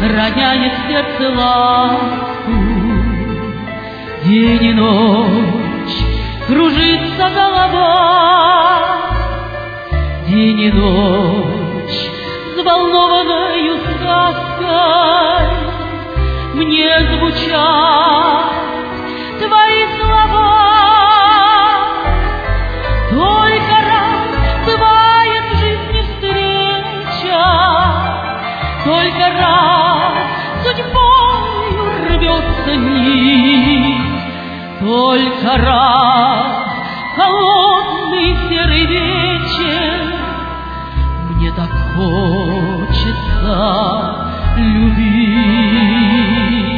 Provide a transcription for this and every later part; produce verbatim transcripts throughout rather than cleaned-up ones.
роняет в сердце ласку. День и ночь кружится голова, день и ночь взволнованною сказкой мне звучат твои слова. Только раз бывает в жизни встреча, только раз судьбою рвется нить, только раз холодный серый вечер мне так хочется любить.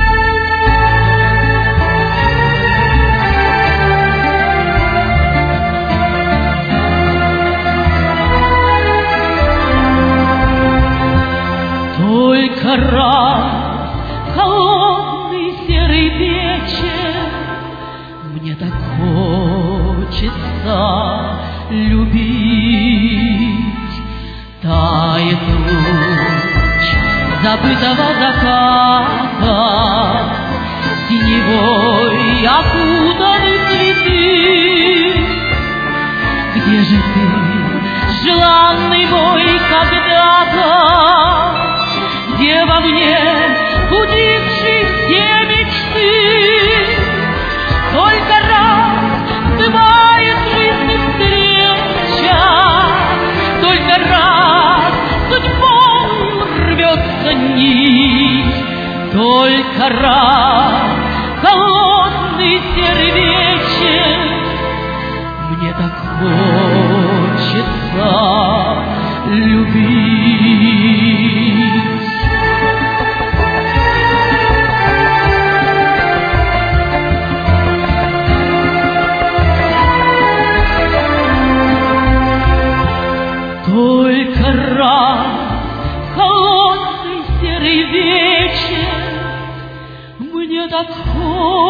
Только раз холодный серый вечер мне так хочется любить. Тает луч забытого заката, синевой окутаны цветы. Где же ты, желанный мой когда-то? Где во мне будивший все мечты? Только раз бывает в жизни встреча, только раз судьбою рвется нить, только раз холодный серый вечер мне так хочется любить. Только раз холодный серый вечер мне так хочется